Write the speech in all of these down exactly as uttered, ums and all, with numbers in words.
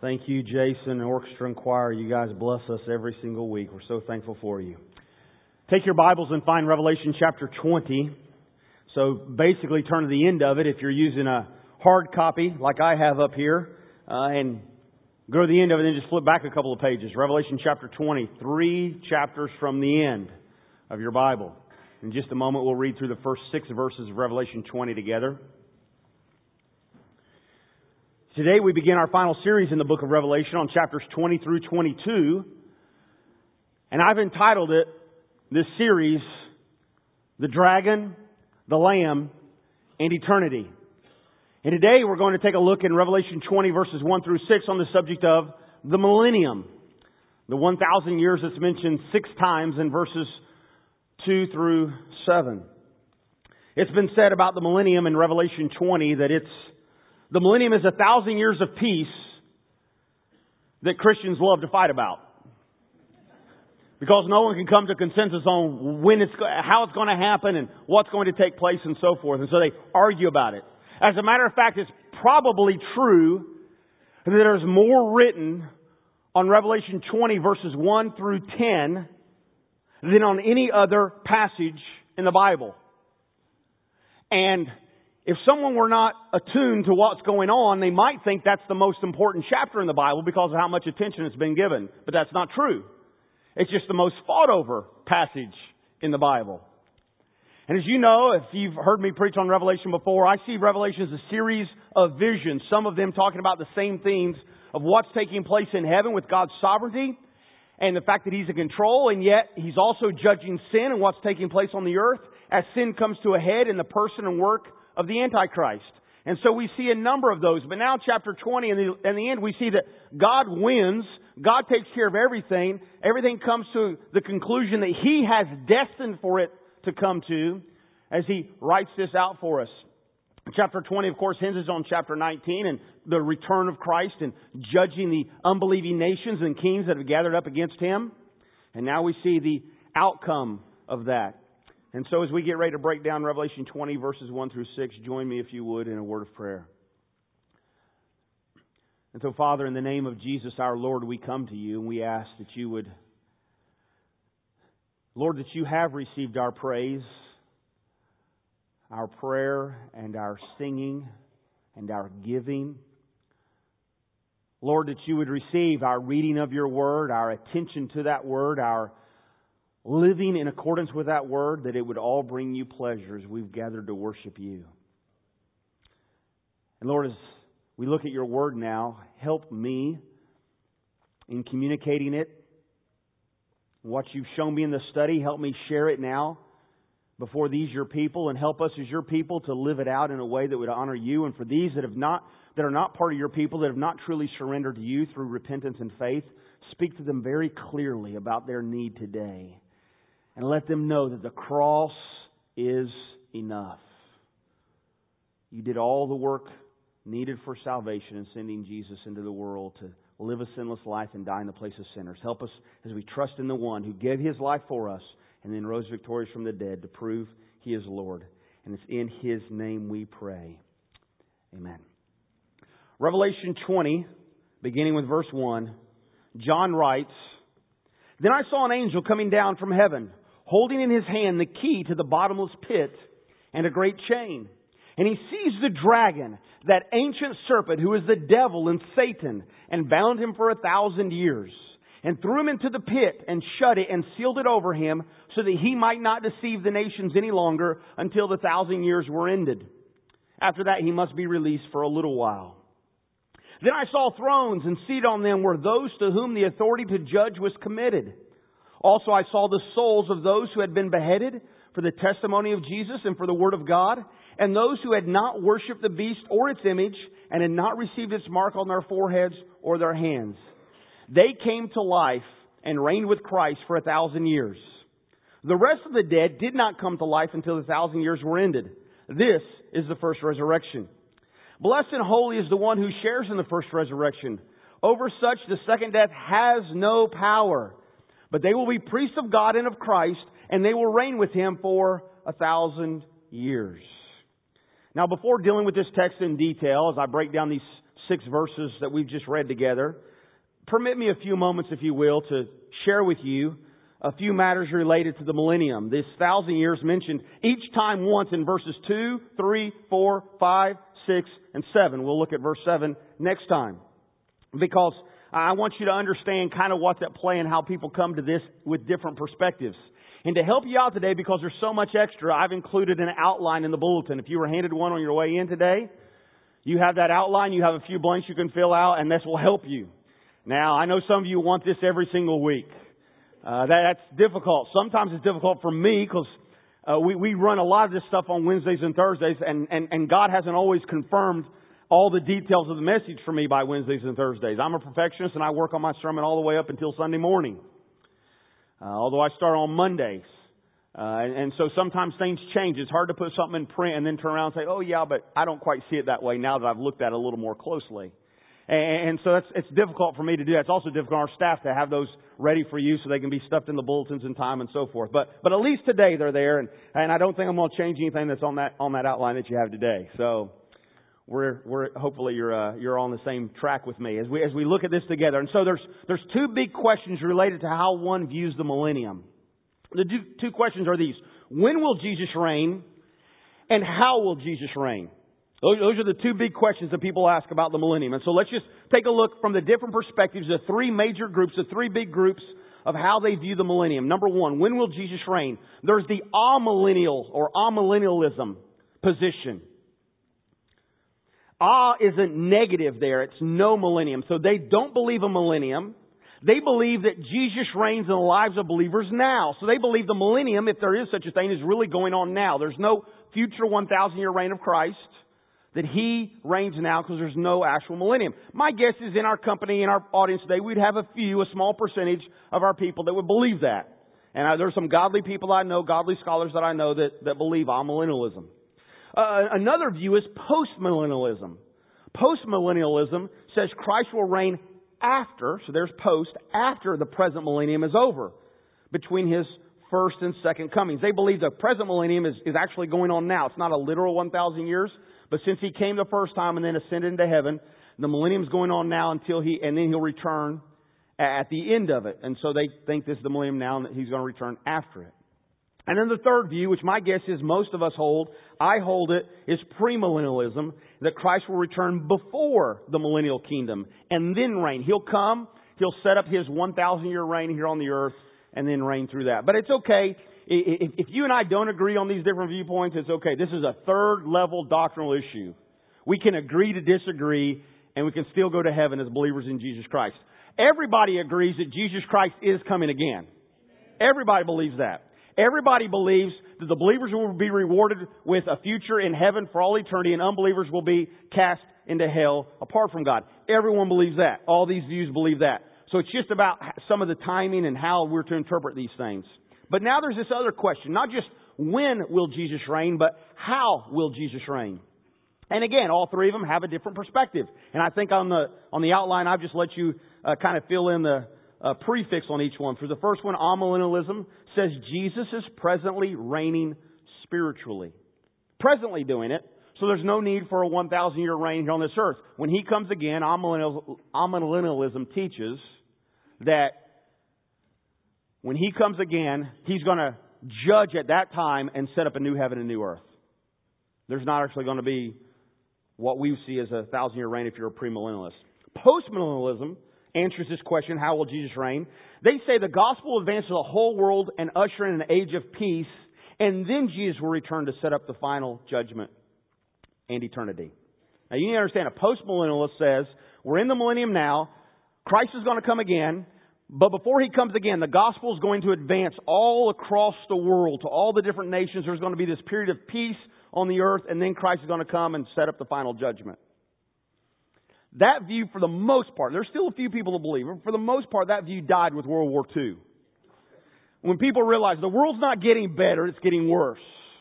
Thank you, Jason, Orchestra and Choir. You guys bless us every single week. We're so thankful for you. Take your Bibles and find Revelation chapter twenty. So basically turn to the end of it if you're using a hard copy like I have up here. Uh, and go to the end of it and just flip back a couple of pages. Revelation chapter twenty, three chapters from the end of your Bible. In just a moment we'll read through the first six verses of Revelation twenty together. Today we begin our final series in the book of Revelation on chapters twenty through twenty-two. And I've entitled it, this series, The Dragon, the Lamb, and Eternity. And today we're going to take a look in Revelation twenty verses one through six on the subject of the millennium. The one thousand years that's mentioned six times in verses two through seven. It's been said about the millennium in Revelation twenty that it's the millennium is a thousand years of peace that Christians love to fight about. Because no one can come to consensus on when it's, how it's going to happen and what's going to take place and so forth. And so they argue about it. As a matter of fact, it's probably true that there's more written on Revelation twenty verses one through ten than on any other passage in the Bible. And if someone were not attuned to what's going on, they might think that's the most important chapter in the Bible because of how much attention it's been given. But that's not true. It's just the most fought over passage in the Bible. And as you know, if you've heard me preach on Revelation before, I see Revelation as a series of visions, some of them talking about the same themes of what's taking place in heaven with God's sovereignty and the fact that He's in control, and yet He's also judging sin and what's taking place on the earth as sin comes to a head in the person and work of the Antichrist. And so we see a number of those. But now chapter twenty, in the, in the end, we see that God wins. God takes care of everything. Everything comes to the conclusion that He has destined for it to come to as He writes this out for us. Chapter twenty, of course, hinges on chapter nineteen and the return of Christ and judging the unbelieving nations and kings that have gathered up against Him. And now we see the outcome of that. And so as we get ready to break down Revelation twenty verses one through six, join me if you would in a word of prayer. And so, Father, in the name of Jesus our Lord, we come to You and we ask that You would, Lord, that You have received our praise, our prayer and our singing and our giving. Lord, that You would receive our reading of Your Word, our attention to that Word, our living in accordance with that Word, that it would all bring You pleasure as we've gathered to worship You. And Lord, as we look at Your Word now, help me in communicating it. What You've shown me in the study, help me share it now before these Your people, and help us as Your people to live it out in a way that would honor You. And for these that have not, that are not part of Your people, that have not truly surrendered to You through repentance and faith, speak to them very clearly about their need today. And let them know that the cross is enough. You did all the work needed for salvation in sending Jesus into the world to live a sinless life and die in the place of sinners. Help us as we trust in the One who gave His life for us and then rose victorious from the dead to prove He is Lord. And it's in His name we pray. Amen. Revelation twenty, beginning with verse one, John writes, "Then I saw an angel coming down from heaven, holding in his hand the key to the bottomless pit and a great chain. And he seized the dragon, that ancient serpent who is the devil and Satan, and bound him for a thousand years, and threw him into the pit and shut it and sealed it over him, so that he might not deceive the nations any longer until the thousand years were ended. After that he must be released for a little while. Then I saw thrones, and seated on them were those to whom the authority to judge was committed. Also I saw the souls of those who had been beheaded for the testimony of Jesus and for the Word of God, and those who had not worshipped the beast or its image, and had not received its mark on their foreheads or their hands. They came to life and reigned with Christ for a thousand years. The rest of the dead did not come to life until the thousand years were ended. This is the first resurrection. Blessed and holy is the one who shares in the first resurrection. Over such the second death has no power. But they will be priests of God and of Christ, and they will reign with Him for a thousand years." Now, before dealing with this text in detail, as I break down these six verses that we've just read together, permit me a few moments, if you will, to share with you a few matters related to the millennium. This thousand years mentioned each time once in verses two, three, four, five, six, and seven. We'll look at verse seven next time. Because I want you to understand kind of what's at play and how people come to this with different perspectives. And to help you out today, because there's so much extra, I've included an outline in the bulletin. If you were handed one on your way in today, you have that outline, you have a few blanks you can fill out, and this will help you. Now, I know some of you want this every single week. Uh, that, that's difficult. Sometimes it's difficult for me because uh, we, we run a lot of this stuff on Wednesdays and Thursdays, and, and, and God hasn't always confirmed all the details of the message for me by Wednesdays and Thursdays. I'm a perfectionist, and I work on my sermon all the way up until Sunday morning. Uh, although I start on Mondays. Uh, and, and so sometimes things change. It's hard to put something in print and then turn around and say, oh yeah, but I don't quite see it that way now that I've looked at it a little more closely. And, and so that's, it's difficult for me to do that. It's also difficult for our staff to have those ready for you so they can be stuffed in the bulletins in time and so forth. But, but at least today they're there, and, and I don't think I'm going to change anything that's on that, on that outline that you have today. So, We're, we're, hopefully you're, uh, you're on the same track with me as we, as we look at this together. And so there's, there's two big questions related to how one views the millennium. The two, two questions are these. When will Jesus reign? And how will Jesus reign? Those, those are the two big questions that people ask about the millennium. And so let's just take a look from the different perspectives, the three major groups, the three big groups of how they view the millennium. Number one, when will Jesus reign? There's the amillennial or amillennialism position. Ah isn't negative there. It's no millennium. So they don't believe a millennium. They believe that Jesus reigns in the lives of believers now. So they believe the millennium, if there is such a thing, is really going on now. There's no future one thousand year reign of Christ. That He reigns now because there's no actual millennium. My guess is in our company, in our audience today, we'd have a few, a small percentage of our people that would believe that. And I, there's some godly people I know, godly scholars that I know that, that believe amillennialism. Uh, another view is postmillennialism. Postmillennialism says Christ will reign after, so there's post, after the present millennium is over, between His first and second comings. They believe the present millennium is, is actually going on now. It's not a literal one thousand years, but since He came the first time and then ascended into heaven, the millennium is going on now until He, and then He'll return at the end of it. And so they think this is the millennium now and that He's going to return after it. And then the third view, which my guess is most of us hold, I hold it, is premillennialism, that Christ will return before the millennial kingdom and then reign. He'll come, He'll set up His one thousand year reign here on the earth and then reign through that. But it's okay. If you and I don't agree on these different viewpoints, it's okay. This is a third level doctrinal issue. We can agree to disagree and we can still go to heaven as believers in Jesus Christ. Everybody agrees that Jesus Christ is coming again. Everybody believes that. Everybody believes that the believers will be rewarded with a future in heaven for all eternity and unbelievers will be cast into hell apart from God. Everyone believes that. All these views believe that. So it's just about some of the timing and how we're to interpret these things. But now there's this other question. Not just when will Jesus reign, but how will Jesus reign? And again, all three of them have a different perspective. And I think on the on the outline, I've just let you uh, kind of fill in the Uh, prefix on each one. For the first one, amillennialism says Jesus is presently reigning spiritually. Presently doing it. So there's no need for a one thousand year reign here on this earth. When He comes again, amillennialism teaches that when He comes again, He's going to judge at that time and set up a new heaven and new earth. There's not actually going to be what we see as a thousand year reign if you're a premillennialist. Postmillennialism answers this question, how will Jesus reign? They say the gospel advances the whole world and usher in an age of peace, and then Jesus will return to set up the final judgment and eternity. Now you need to understand, a postmillennialist says, we're in the millennium now, Christ is going to come again, but before He comes again, the gospel is going to advance all across the world to all the different nations. There's going to be this period of peace on the earth, and then Christ is going to come and set up the final judgment. That view, for the most part, there's still a few people that believe it. For the most part, that view died with World War Two. When people realized the world's not getting better, it's getting worse.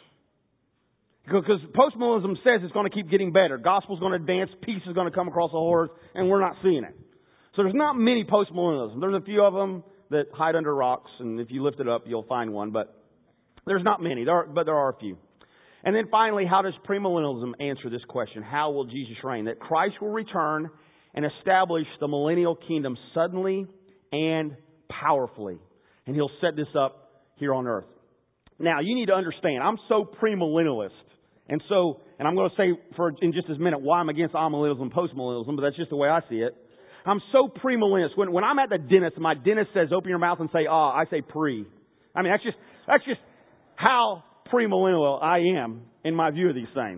Because postmillennialism says it's going to keep getting better. Gospel's going to advance, peace is going to come across the whole earth, and we're not seeing it. So there's not many postmillennialism. There's a few of them that hide under rocks, and if you lift it up, you'll find one. But there's not many, there are, but there are a few. And then finally, how does premillennialism answer this question? How will Jesus reign? That Christ will return and establish the millennial kingdom suddenly and powerfully. And He'll set this up here on earth. Now, you need to understand, I'm so premillennialist. And so, and I'm going to say for in just a minute why I'm against amillennialism and postmillennialism, but that's just the way I see it. I'm so premillennialist. When, when I'm at the dentist, my dentist says, open your mouth and say, ah, I say pre. I mean, that's just, that's just how premillennial I am in my view of these things.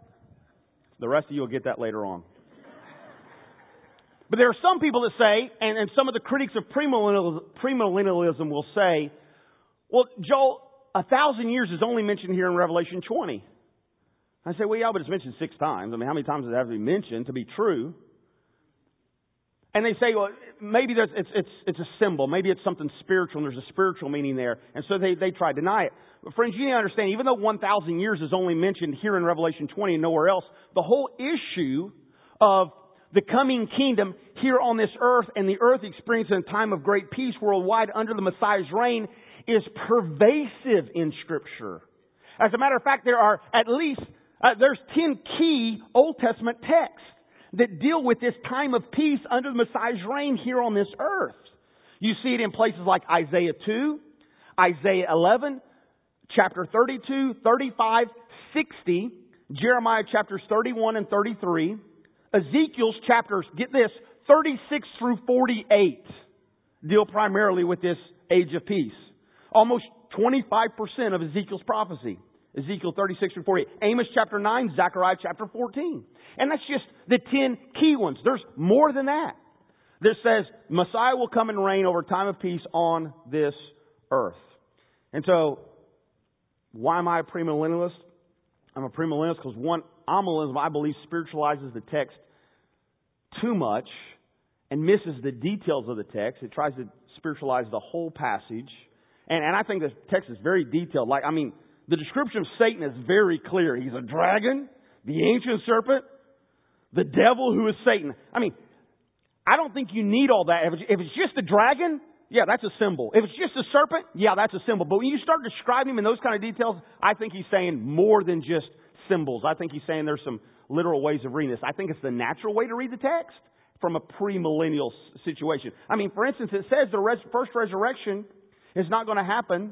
The rest of you will get that later on. But there are some people that say, and, and some of the critics of premillennialism, premillennialism will say, well, Joel, a thousand years is only mentioned here in Revelation twenty. I say, well, yeah, but it's mentioned six times. I mean, how many times does it have to be mentioned to be true? And they say, well, maybe there's, it's, it's, it's a symbol. Maybe it's something spiritual, and there's a spiritual meaning there. And so they, they try to deny it. But friends, you need to understand, even though one thousand years is only mentioned here in Revelation twenty and nowhere else, the whole issue of the coming kingdom here on this earth and the earth experiencing a time of great peace worldwide under the Messiah's reign is pervasive in Scripture. As a matter of fact, there are at least, uh, there's ten key Old Testament texts that deal with this time of peace under the Messiah's reign here on this earth. You see it in places like Isaiah two, Isaiah eleven, chapter thirty-two, thirty-five, sixty, Jeremiah chapters thirty-one and thirty-three, Ezekiel's chapters, get this, thirty-six through forty-eight deal primarily with this age of peace. Almost twenty-five percent of Ezekiel's prophecy. Ezekiel thirty-six through forty-eight. Amos chapter nine, Zechariah chapter fourteen. And that's just the ten key ones. There's more than that. That says Messiah will come and reign over time of peace on this earth. And so, why am I a premillennialist? I'm a premillennialist because one, amillennialism, I believe, spiritualizes the text too much and misses the details of the text. It tries to spiritualize the whole passage. And, and I think the text is very detailed. Like, I mean, the description of Satan is very clear. He's a dragon, the ancient serpent, the devil who is Satan. I mean, I don't think you need all that. If it's, if it's just a dragon, yeah, that's a symbol. If it's just a serpent, yeah, that's a symbol. But when you start describing him in those kind of details, I think he's saying more than just symbols. I think he's saying there's some literal ways of reading this. I think it's the natural way to read the text from a premillennial situation. I mean, for instance, it says the res- first resurrection is not going to happen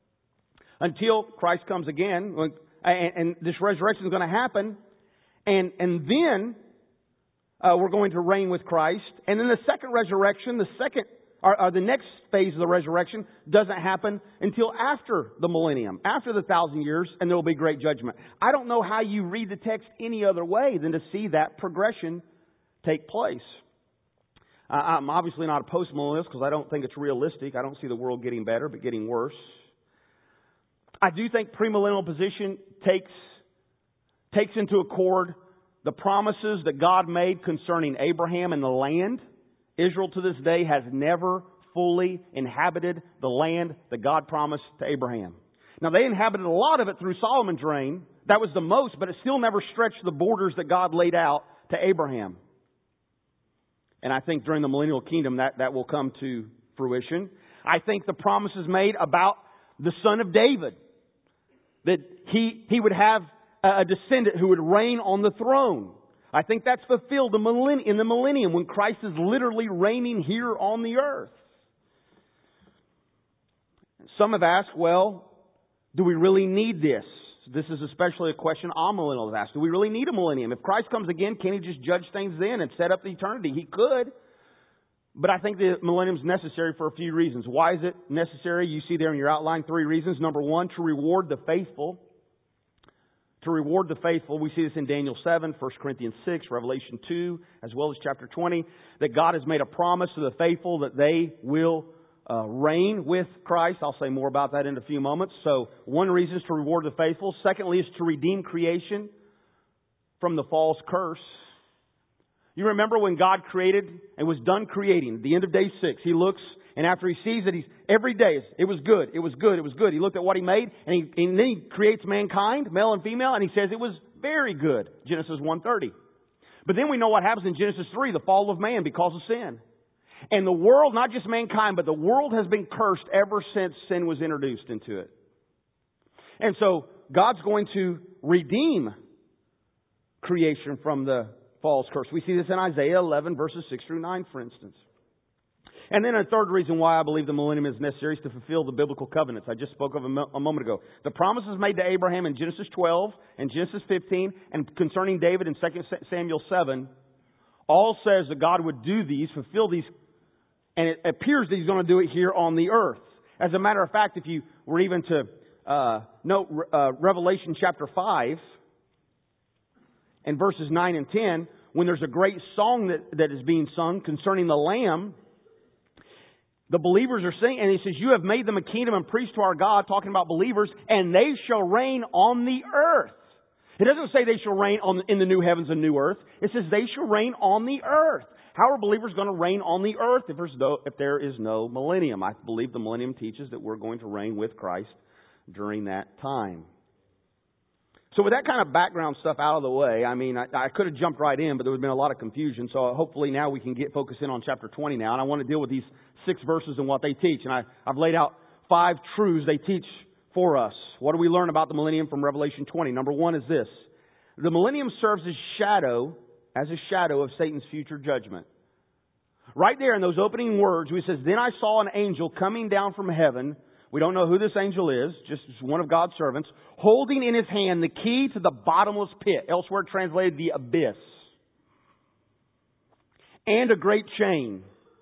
until Christ comes again. And, and this resurrection is going to happen. And, and then uh, we're going to reign with Christ. And then the second resurrection, the second or, or the next phase of the resurrection doesn't happen until after the millennium, after the thousand years, and there will be great judgment. I don't know how you read the text any other way than to see that progression take place. Uh, I'm obviously not a postmillennialist because I don't think it's realistic. I don't see the world getting better, but getting worse. I do think premillennial position takes takes into accord the promises that God made concerning Abraham and the land. Israel to this day has never fully inhabited the land that God promised to Abraham. Now, they inhabited a lot of it through Solomon's reign. That was the most, but it still never stretched the borders that God laid out to Abraham. And I think during the millennial kingdom that, that will come to fruition. I think the promises made about the son of David, that he, he would have a descendant who would reign on the throne. I think that's fulfilled in the millennium when Christ is literally reigning here on the earth. Some have asked, well, do we really need this? This is especially a question amillennials have asked. Do we really need a millennium? If Christ comes again, can He just judge things then and set up the eternity? He could. But I think the millennium is necessary for a few reasons. Why is it necessary? You see there in your outline three reasons. Number one, to reward the faithful. To reward the faithful. We see this in Daniel seven, First Corinthians six, Revelation two, as well as chapter twenty, that God has made a promise to the faithful that they will uh, reign with Christ. I'll say more about that in a few moments. So one reason is to reward the faithful. Secondly is to redeem creation from the false curse. You remember when God created and was done creating, at the end of day six, He looks, and after He sees that He's, every day, it was good, it was good, it was good. He looked at what He made, and, he, and then He creates mankind, male and female, and He says it was very good. Genesis one thirty. But then we know what happens in Genesis three, the fall of man because of sin. And the world, not just mankind, but the world has been cursed ever since sin was introduced into it. And so God's going to redeem creation from the false curse. We see this in Isaiah eleven, verses six through nine, for instance. And then a third reason why I believe the millennium is necessary is to fulfill the biblical covenants I just spoke of a, mo- a moment ago. The promises made to Abraham in Genesis twelve and Genesis fifteen and concerning David in Second Samuel seven all says that God would do these, fulfill these, and it appears that He's going to do it here on the earth. As a matter of fact, if you were even to uh, note uh, Revelation chapter five and verses nine and ten, when there's a great song that, that is being sung concerning the Lamb, the believers are singing, and He says, "You have made them a kingdom and priests to our God," talking about believers, "and they shall reign on the earth." It doesn't say they shall reign on, in the new heavens and new earth. It says they shall reign on the earth. How are believers going to reign on the earth if, there's no, if there is no millennium? I believe the millennium teaches that we're going to reign with Christ during that time. So with that kind of background stuff out of the way, I mean, I, I could have jumped right in, but there would have been a lot of confusion. So hopefully now we can get focused in on chapter twenty now. And I want to deal with these six verses and what they teach. And I, I've laid out five truths they teach for us. What do we learn about the millennium from Revelation twenty? Number one is this. The millennium serves as shadow, as a shadow of Satan's future judgment. Right there in those opening words, we says, "Then I saw an angel coming down from heaven." We don't know who this angel is, just one of God's servants, holding in his hand the key to the bottomless pit, elsewhere translated the abyss, and a great chain.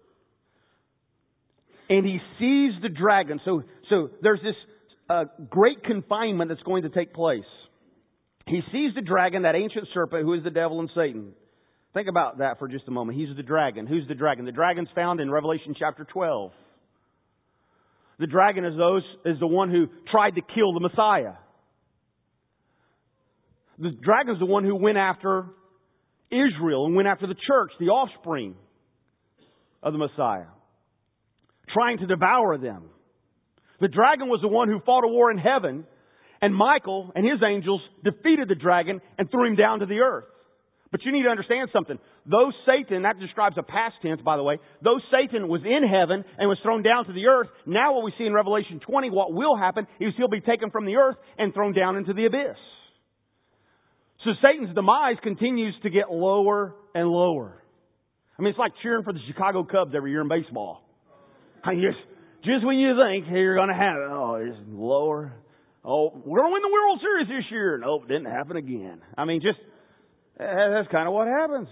And he seized the dragon. So, so there's this uh, great confinement that's going to take place. He seized the dragon, that ancient serpent, who is the devil and Satan. Think about that for just a moment. He's the dragon. Who's the dragon? The dragon's found in Revelation chapter twelve. The dragon is those is the one who tried to kill the Messiah. The dragon is the one who went after Israel and went after the church, the offspring of the Messiah, trying to devour them. The dragon was the one who fought a war in heaven, and Michael and his angels defeated the dragon and threw him down to the earth. But you need to understand something. Though Satan, that describes a past tense, by the way, though Satan was in heaven and was thrown down to the earth, now what we see in Revelation twenty, what will happen is he'll be taken from the earth and thrown down into the abyss. So Satan's demise continues to get lower and lower. I mean, it's like cheering for the Chicago Cubs every year in baseball. I just, just when you think hey, you're going to have it, oh, it's lower. Oh, we're going to win the World Series this year. Nope, didn't happen again. I mean, just... that's kind of what happens.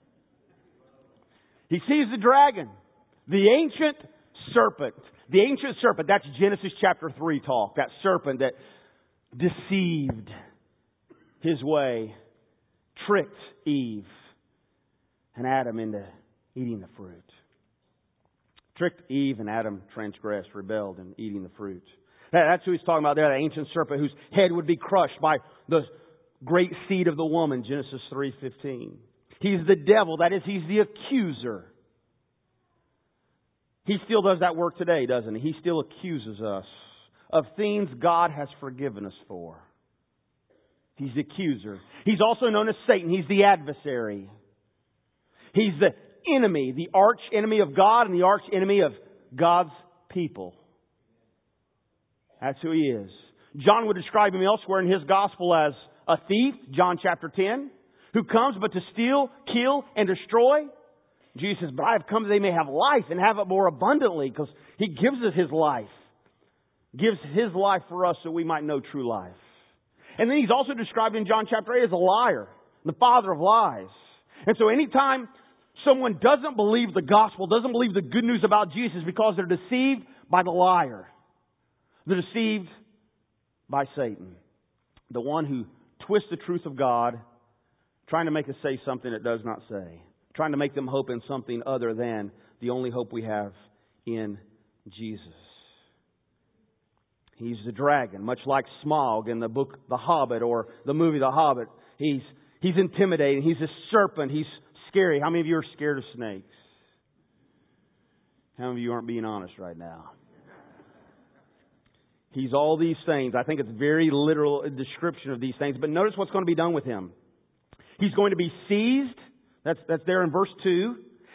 He sees the dragon, the ancient serpent. The ancient serpent, that's Genesis chapter three talk. That serpent that deceived his way, tricked Eve and Adam into eating the fruit. Tricked Eve and Adam transgressed, rebelled, and eating the fruit. That's who he's talking about there, the ancient serpent whose head would be crushed by the great seed of the woman, Genesis three fifteen. He's the devil. That is, he's the accuser. He still does that work today, doesn't he? He still accuses us of things God has forgiven us for. He's the accuser. He's also known as Satan. He's the adversary. He's the enemy, the arch enemy of God and the arch enemy of God's people. That's who he is. John would describe him elsewhere in his gospel as a thief, John chapter ten, who comes but to steal, kill, and destroy. Jesus says, but I have come that they may have life and have it more abundantly, because He gives us His life. Gives His life for us so we might know true life. And then He's also described in John chapter eight as a liar, the father of lies. And so anytime someone doesn't believe the gospel, doesn't believe the good news about Jesus, because they're deceived by the liar. They're deceived by Satan, the one who twists the truth of God, trying to make us say something it does not say, trying to make them hope in something other than the only hope we have in Jesus. He's the dragon, much like Smaug in the book The Hobbit or the movie The Hobbit. He's he's intimidating. He's a serpent. He's scary. How many of you are scared of snakes? How many of you aren't being honest right now? He's all these things. I think it's a very literal description of these things. But notice what's going to be done with him. He's going to be seized. That's, that's there in verse two.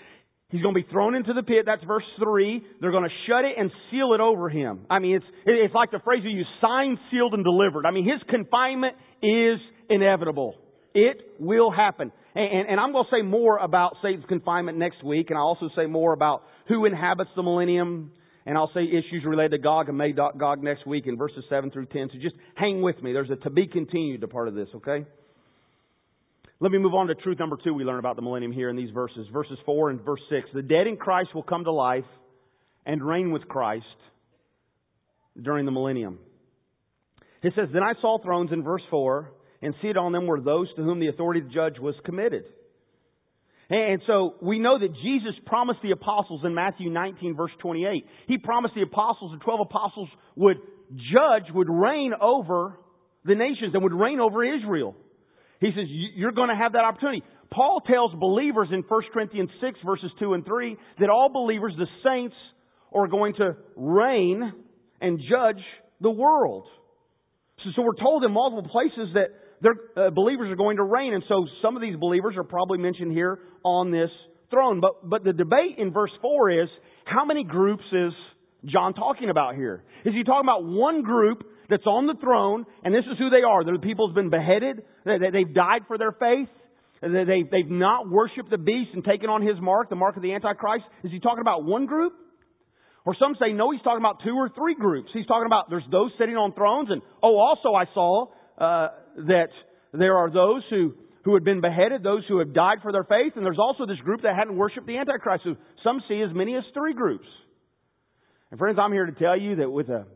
He's going to be thrown into the pit. That's verse three. They're going to shut it and seal it over him. I mean, it's it's like the phrase we use, signed, sealed, and delivered. I mean, his confinement is inevitable. It will happen. And, and, and I'm going to say more about Satan's confinement next week. And I'll also say more about who inhabits the millennium. And I'll say issues related to Gog and Magog next week in verses seven through ten. So just hang with me. There's a to be continued part of this, okay? Let me move on to truth number two we learn about the millennium here in these verses. Verses four and verse six. The dead in Christ will come to life and reign with Christ during the millennium. It says, Then I saw thrones in verse four, and seated on them were those to whom the authority to judge was committed. And so we know that Jesus promised the apostles in Matthew nineteen verse twenty-eight. He promised the apostles, the twelve apostles would judge, would reign over the nations and would reign over Israel. He says, you're going to have that opportunity. Paul tells believers in First Corinthians six verses two and three that all believers, the saints, are going to reign and judge the world. So, so we're told in multiple places that their uh, believers are going to reign. And so some of these believers are probably mentioned here on this throne. But, but the debate in verse four is, how many groups is John talking about here? Is he talking about one group that's on the throne, and this is who they are? They're the people who's been beheaded. They've died for their faith. They've not worshipped the beast and taken on his mark, the mark of the Antichrist. Is he talking about one group? Or some say, no, he's talking about two or three groups. He's talking about there's those sitting on thrones, and oh, also I saw uh, that there are those who, who had been beheaded, those who have died for their faith, and there's also this group that hadn't worshipped the Antichrist, who some see as many as three groups. And friends, I'm here to tell you that with a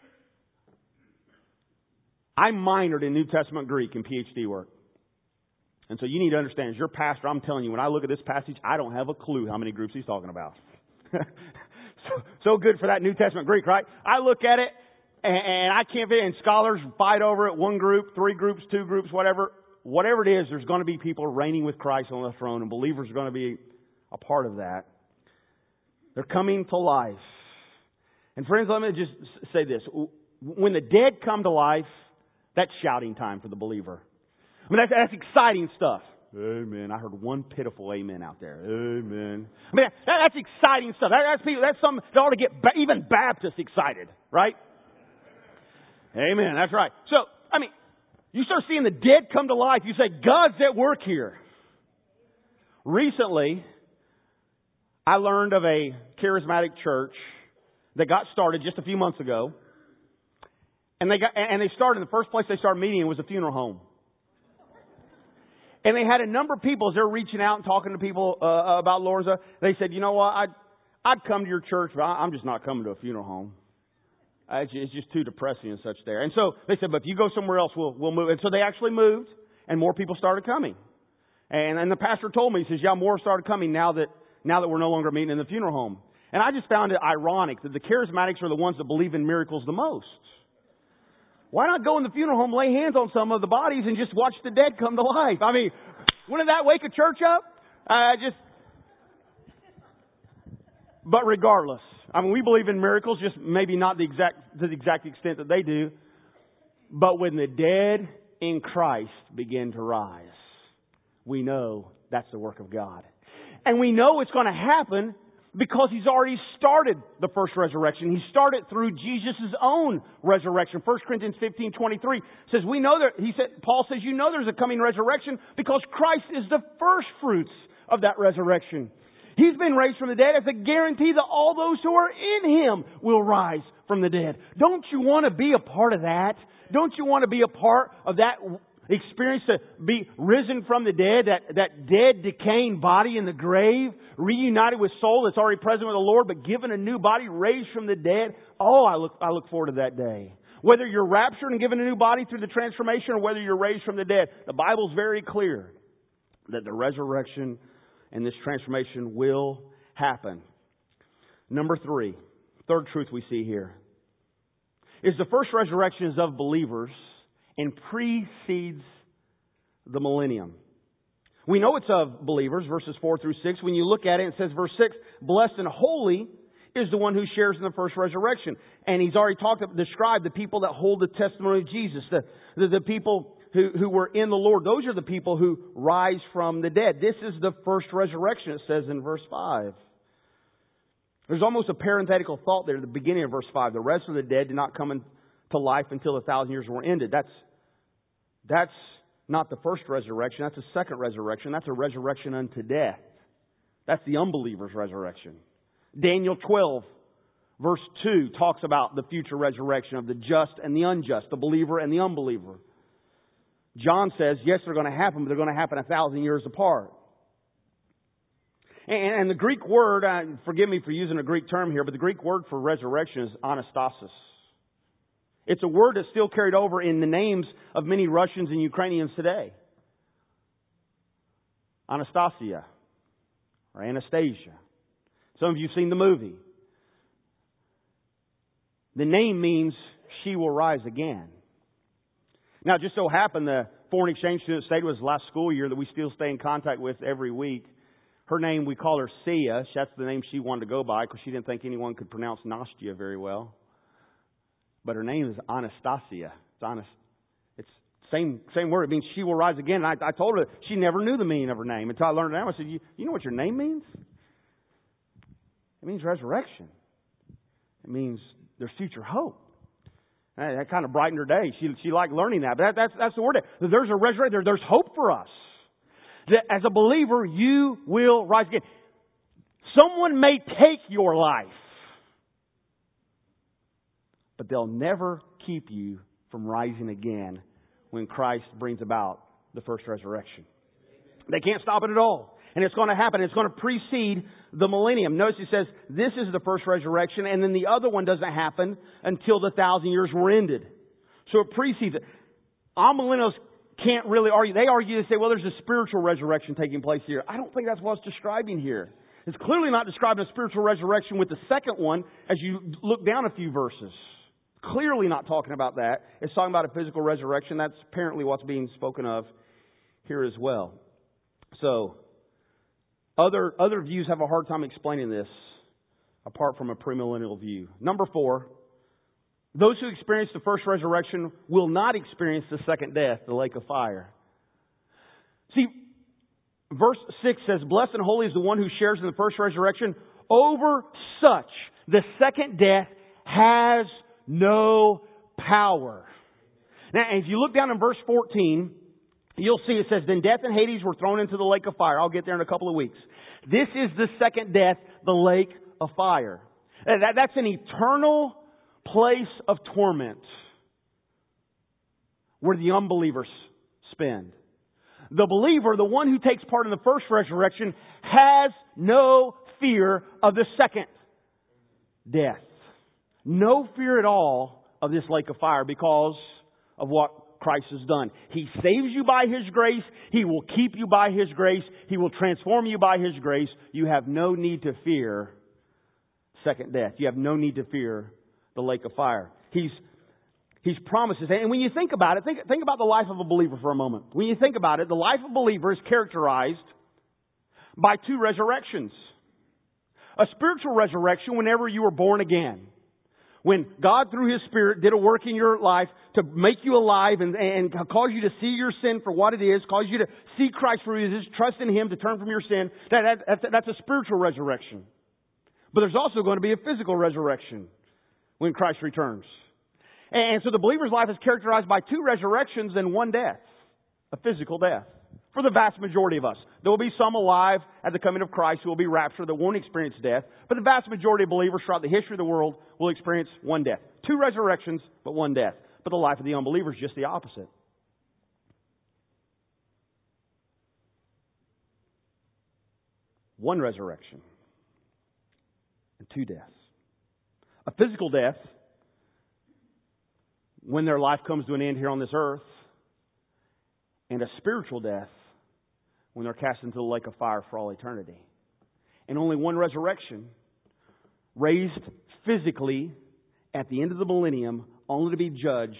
I minored in New Testament Greek in PhD work. And so you need to understand, as your pastor, I'm telling you, when I look at this passage, I don't have a clue how many groups he's talking about. so, so good for that New Testament Greek, right? I look at it, and, and I can't fit, and scholars fight over it, one group, three groups, two groups, whatever. Whatever it is, there's going to be people reigning with Christ on the throne, and believers are going to be a part of that. They're coming to life. And friends, let me just say this. When the dead come to life, that's shouting time for the believer. I mean, that's, that's exciting stuff. Amen. I heard one pitiful amen out there. Amen. I mean, that, that's exciting stuff. That, that's people, that's something that ought to get ba- even Baptists excited, right? Amen. That's right. So, I mean, you start seeing the dead come to life. You say, God's at work here. Recently, I learned of a charismatic church that got started just a few months ago. And they got, and they started, in the first place they started meeting was a funeral home. And they had a number of people, as they're reaching out and talking to people uh, about Lorza, they said, you know what, I'd, I'd come to your church, but I'm just not coming to a funeral home. It's just too depressing and such there. And so they said, but if you go somewhere else, we'll, we'll move. And so they actually moved, and more people started coming. And, and the pastor told me, he says, yeah, more started coming now that, now that we're no longer meeting in the funeral home. And I just found it ironic that the charismatics are the ones that believe in miracles the most. Why not go in the funeral home, lay hands on some of the bodies, and just watch the dead come to life? I mean, wouldn't that wake a church up? I uh, just. But regardless, I mean, we believe in miracles, just maybe not the exact to the exact extent that they do. But when the dead in Christ begin to rise, we know that's the work of God, and we know it's going to happen. Because He's already started the first resurrection. He started through Jesus' own resurrection. First Corinthians fifteen twenty-three says, we know that, he said, Paul says, you know there's a coming resurrection because Christ is the first fruits of that resurrection. He's been raised from the dead as a guarantee that all those who are in Him will rise from the dead. Don't you want to be a part of that? Don't you want to be a part of that experience, to be risen from the dead, that, that dead, decaying body in the grave, reunited with soul that's already present with the Lord, but given a new body, raised from the dead? Oh, I look, I look forward to that day. Whether you're raptured and given a new body through the transformation or whether you're raised from the dead, the Bible's very clear that the resurrection and this transformation will happen. Number three, third truth we see here, is the first resurrection is of believers and precedes the millennium. We know it's of believers, verses four through six. When you look at it, it says, verse six, blessed and holy is the one who shares in the first resurrection. And he's already talked, described the people that hold the testimony of Jesus, the, the, the people who, who were in the Lord. Those are the people who rise from the dead. This is the first resurrection, it says in verse five. There's almost a parenthetical thought there at the beginning of verse five. The rest of the dead did not come into life until the thousand years were ended. That's, that's not the first resurrection. That's a second resurrection. That's a resurrection unto death. That's the unbeliever's resurrection. Daniel twelve, verse two, talks about the future resurrection of the just and the unjust, the believer and the unbeliever. John says, yes, they're going to happen, but they're going to happen a thousand years apart. And, and the Greek word, uh, forgive me for using a Greek term here, but the Greek word for resurrection is anastasis. It's a word that's still carried over in the names of many Russians and Ukrainians today. Anastasia or Anastasia. Some of you have seen the movie. The name means she will rise again. Now, it just so happened the foreign exchange student stayed with us last school year that we still stay in contact with every week. Her name, we call her Sia. That's the name she wanted to go by because she didn't think anyone could pronounce Nastia very well. But her name is Anastasia. It's honest. It's same same word. It means she will rise again. And I, I told her she never knew the meaning of her name until I learned it now. I said, you, you know what your name means? It means resurrection. It means there's future hope. And that kind of brightened her day. She she liked learning that. But that, that's that's the word. There's a resurrection. There, there's hope for us. That as a believer, you will rise again. Someone may take your life, but they'll never keep you from rising again when Christ brings about the first resurrection. They can't stop it at all. And it's going to happen. It's going to precede the millennium. Notice he says this is the first resurrection, and then the other one doesn't happen until the thousand years were ended. So it precedes it. Amillennials can't really argue. They argue, they say, well, there's a spiritual resurrection taking place here. I don't think that's what it's describing here. It's clearly not describing a spiritual resurrection with the second one as you look down a few verses. Clearly not talking about that. It's talking about a physical resurrection. That's apparently what's being spoken of here as well. So, other other views have a hard time explaining this apart from a premillennial view. Number four, those who experience the first resurrection will not experience the second death, the lake of fire. See, verse six says, blessed and holy is the one who shares in the first resurrection. Over such, the second death has no power. Now, if you look down in verse fourteen, you'll see it says, then death and Hades were thrown into the lake of fire. I'll get there in a couple of weeks. This is the second death, the lake of fire. That, that's an eternal place of torment where the unbelievers spend. The believer, the one who takes part in the first resurrection, has no fear of the second death. No fear at all of this lake of fire because of what Christ has done. He saves you by His grace. He will keep you by His grace. He will transform you by His grace. You have no need to fear second death. You have no need to fear the lake of fire. He's He's promises. And when you think about it, think, think about the life of a believer for a moment. When you think about it, the life of a believer is characterized by two resurrections. A spiritual resurrection whenever you were born again. When God, through His Spirit, did a work in your life to make you alive and, and cause you to see your sin for what it is, cause you to see Christ for who He is, trust in Him to turn from your sin, that, that, that's, that's a spiritual resurrection. But there's also going to be a physical resurrection when Christ returns. And so the believer's life is characterized by two resurrections and one death, a physical death. For the vast majority of us. There will be some alive at the coming of Christ who will be raptured that won't experience death. But the vast majority of believers throughout the history of the world will experience one death. Two resurrections, but one death. But the life of the unbeliever is just the opposite. One resurrection and two deaths. A physical death when their life comes to an end here on this earth, and a spiritual death when they're cast into the lake of fire for all eternity. And only one resurrection, raised physically at the end of the millennium, only to be judged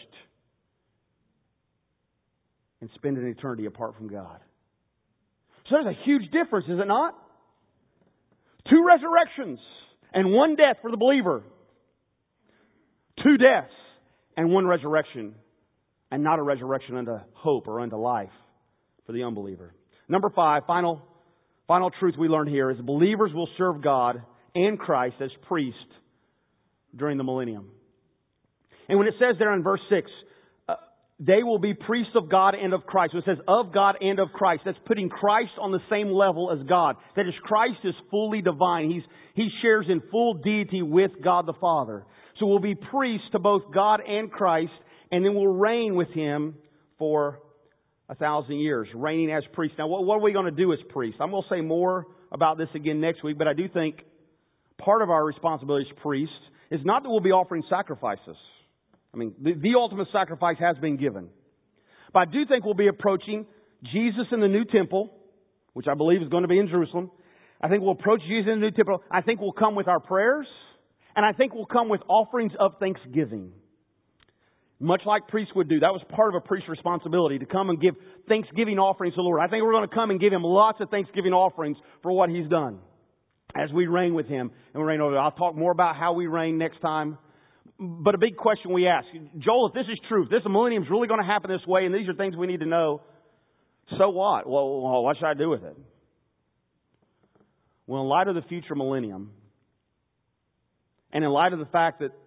and spend an eternity apart from God. So there's a huge difference, is it not? Two resurrections and one death for the believer. Two deaths and one resurrection and not a resurrection unto hope or unto life for the unbeliever. Number five, final, final truth we learned here is believers will serve God and Christ as priests during the millennium. And when it says there in verse six, uh, they will be priests of God and of Christ. When it says of God and of Christ, that's putting Christ on the same level as God. That is, Christ is fully divine. He's, he shares in full deity with God the Father. So we'll be priests to both God and Christ, and then we'll reign with Him for a thousand years, reigning as priests. Now, what, what are we going to do as priests? I'm going to say more about this again next week, but I do think part of our responsibility as priests is not that we'll be offering sacrifices. I mean, the, the ultimate sacrifice has been given. But I do think we'll be approaching Jesus in the new temple, which I believe is going to be in Jerusalem. I think we'll approach Jesus in the new temple. I think we'll come with our prayers, and I think we'll come with offerings of thanksgiving. Much like priests would do. That was part of a priest's responsibility, to come and give thanksgiving offerings to the Lord. I think we're going to come and give Him lots of thanksgiving offerings for what He's done as we reign with Him and we reign over. I'll talk more about how we reign next time. But a big question we ask, Joel, if this is true, if this millennium is really going to happen this way, and these are things we need to know, so what? Well, well, what should I do with it? Well, in light of the future millennium, and in light of the fact that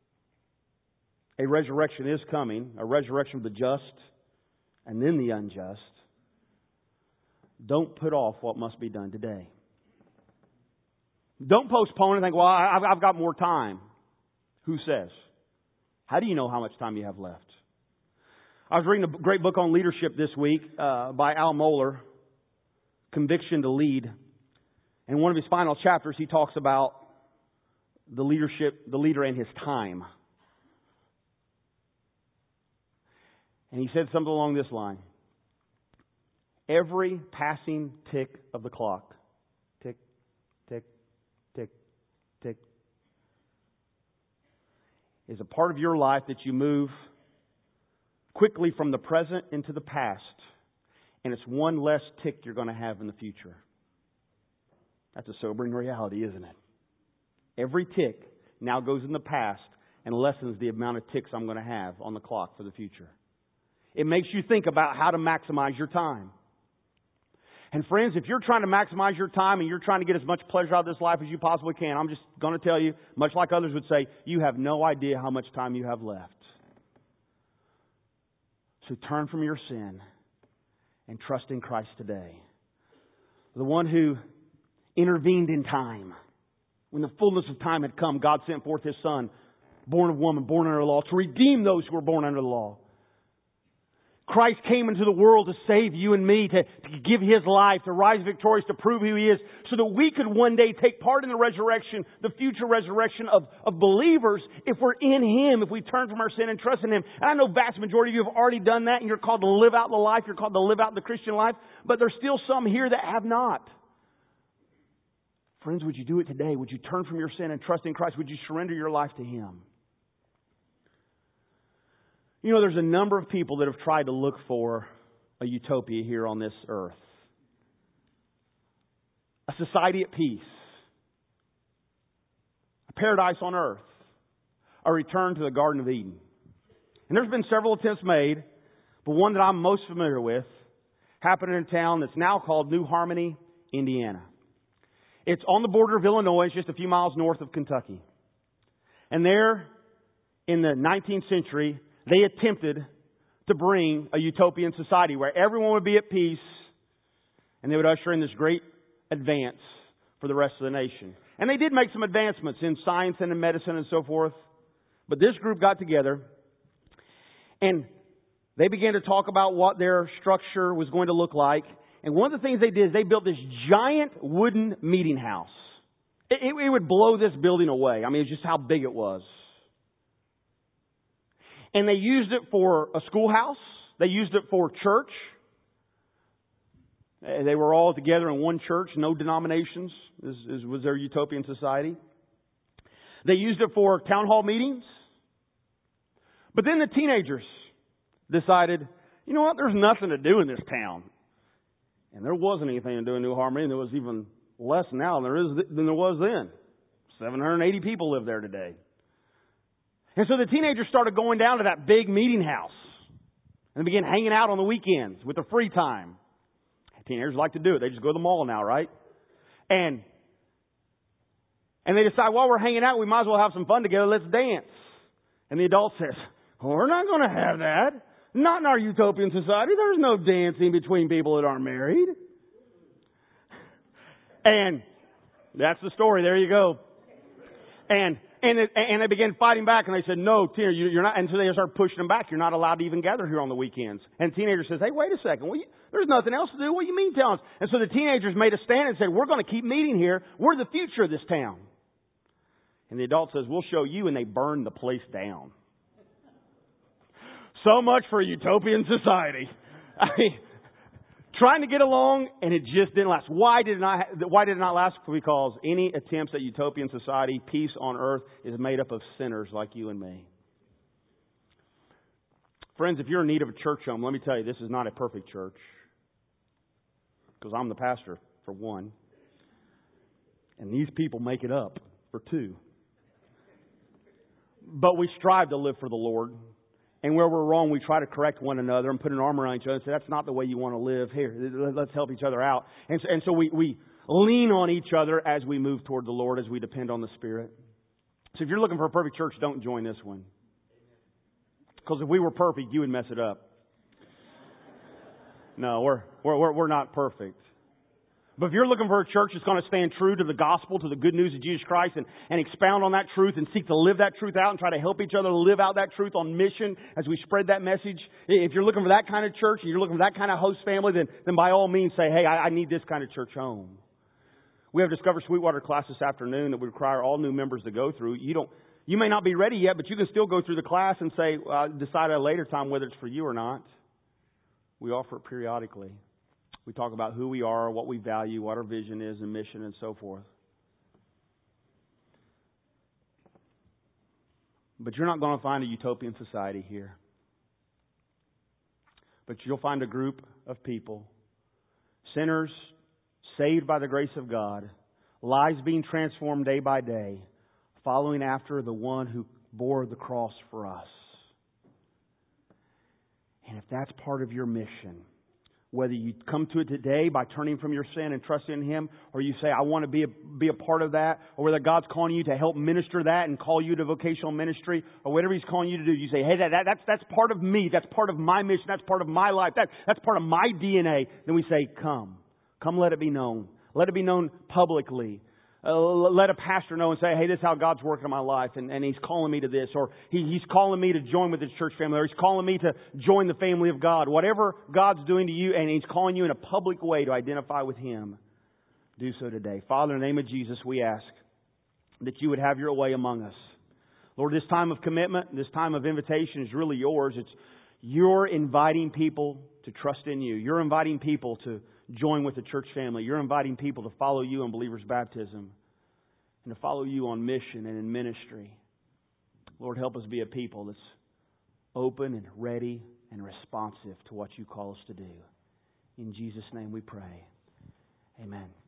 a resurrection is coming, a resurrection of the just and then the unjust, don't put off what must be done today. Don't postpone and think, well, I've, I've got more time. Who says? How do you know how much time you have left? I was reading a great book on leadership this week uh, by Al Mohler, Conviction to Lead. In one of his final chapters, he talks about the leadership, the leader and his time. And he said something along this line. Every passing tick of the clock, tick, tick, tick, tick, is a part of your life that you move quickly from the present into the past. And it's one less tick you're going to have in the future. That's a sobering reality, isn't it? Every tick now goes in the past and lessens the amount of ticks I'm going to have on the clock for the future. It makes you think about how to maximize your time. And friends, if you're trying to maximize your time and you're trying to get as much pleasure out of this life as you possibly can, I'm just going to tell you, much like others would say, you have no idea how much time you have left. So turn from your sin and trust in Christ today. The one who intervened in time. When the fullness of time had come, God sent forth His Son, born of woman, born under the law, to redeem those who were born under the law. Christ came into the world to save you and me, to, to give His life, to rise victorious, to prove who He is, so that we could one day take part in the resurrection, the future resurrection of, of believers, if we're in Him, if we turn from our sin and trust in Him. And I know vast majority of you have already done that, and you're called to live out the life, you're called to live out the Christian life, but there's still some here that have not. Friends, would you do it today? Would you turn from your sin and trust in Christ? Would you surrender your life to Him? You know, there's a number of people that have tried to look for a utopia here on this earth. A society at peace. A paradise on earth. A return to the Garden of Eden. And there's been several attempts made, but one that I'm most familiar with happened in a town that's now called New Harmony, Indiana. It's on the border of Illinois. It's just a few miles north of Kentucky. And there, in the nineteenth century, they attempted to bring a utopian society where everyone would be at peace and they would usher in this great advance for the rest of the nation. And they did make some advancements in science and in medicine and so forth. But this group got together and they began to talk about what their structure was going to look like. And one of the things they did is they built this giant wooden meeting house. It, it, it would blow this building away. I mean, it's just how big it was. And they used it for a schoolhouse. They used it for church. They were all together in one church, no denominations. This, this was their utopian society. They used it for town hall meetings. But then the teenagers decided, you know what, there's nothing to do in this town. And there wasn't anything to do in New Harmony. There was even less now than there is than there was then. seven hundred eighty people live there today. And so the teenagers started going down to that big meeting house. And they begin hanging out on the weekends with their free time. Teenagers like to do it. They just go to the mall now, right? And and they decide, while we're hanging out, we might as well have some fun together. Let's dance. And the adult says, well, we're not going to have that. Not in our utopian society. There's no dancing between people that aren't married. And that's the story. There you go. And and it, and they began fighting back, and they said, no, teenager, you're not. And so they started pushing them back. You're not allowed to even gather here on the weekends. And the teenager says, hey, wait a second. Well, you, there's nothing else to do. What do you mean tell us? And so the teenagers made a stand and said, we're going to keep meeting here. We're the future of this town. And the adult says, we'll show you. And they burned the place down. So much for a utopian society. I mean, trying to get along, and it just didn't last. Why did it not, why did it not last? Because any attempts at utopian society, peace on earth, is made up of sinners like you and me. Friends, if you're in need of a church home, let me tell you, this is not a perfect church. Because I'm the pastor, for one. And these people make it up, for two. But we strive to live for the Lord. And where we're wrong, we try to correct one another and put an arm around each other and say, that's not the way you want to live. Here, let's help each other out. And so, and so we, we lean on each other as we move toward the Lord, as we depend on the Spirit. So if you're looking for a perfect church, don't join this one. Because if we were perfect, you would mess it up. No, we're, we're, we're not perfect. But if you're looking for a church that's going to stand true to the gospel, to the good news of Jesus Christ, and, and expound on that truth and seek to live that truth out and try to help each other live out that truth on mission as we spread that message, if you're looking for that kind of church and you're looking for that kind of host family, then, then by all means say, hey, I, I need this kind of church home. We have Discover Sweetwater class this afternoon that we require all new members to go through. You don't, you may not be ready yet, but you can still go through the class and say, uh, decide at a later time whether it's for you or not. We offer it periodically. We talk about who we are, what we value, what our vision is and mission and so forth. But you're not going to find a utopian society here. But you'll find a group of people, sinners saved by the grace of God, lives being transformed day by day, following after the one who bore the cross for us. And if that's part of your mission, whether you come to it today by turning from your sin and trusting in Him, or you say, I want to be a, be a part of that, or whether God's calling you to help minister that and call you to vocational ministry, or whatever He's calling you to do, you say, hey, that, that, that's, that's part of me. That's part of my mission. That's part of my life. That, that's part of my D N A. Then we say, come. Come, let it be known. Let it be known publicly. Uh, let a pastor know and say, hey, this is how God's working in my life, and, and He's calling me to this, or he, He's calling me to join with His church family, or He's calling me to join the family of God. Whatever God's doing to you, and He's calling you in a public way to identify with Him, do so today. Father, in the name of Jesus, we ask that You would have Your way among us. Lord, this time of commitment, this time of invitation is really Yours. It's You're inviting people to trust in You. You're inviting people to join with the church family. You're inviting people to follow You in believers' baptism and to follow You on mission and in ministry. Lord, help us be a people that's open and ready and responsive to what You call us to do. In Jesus' name we pray. Amen.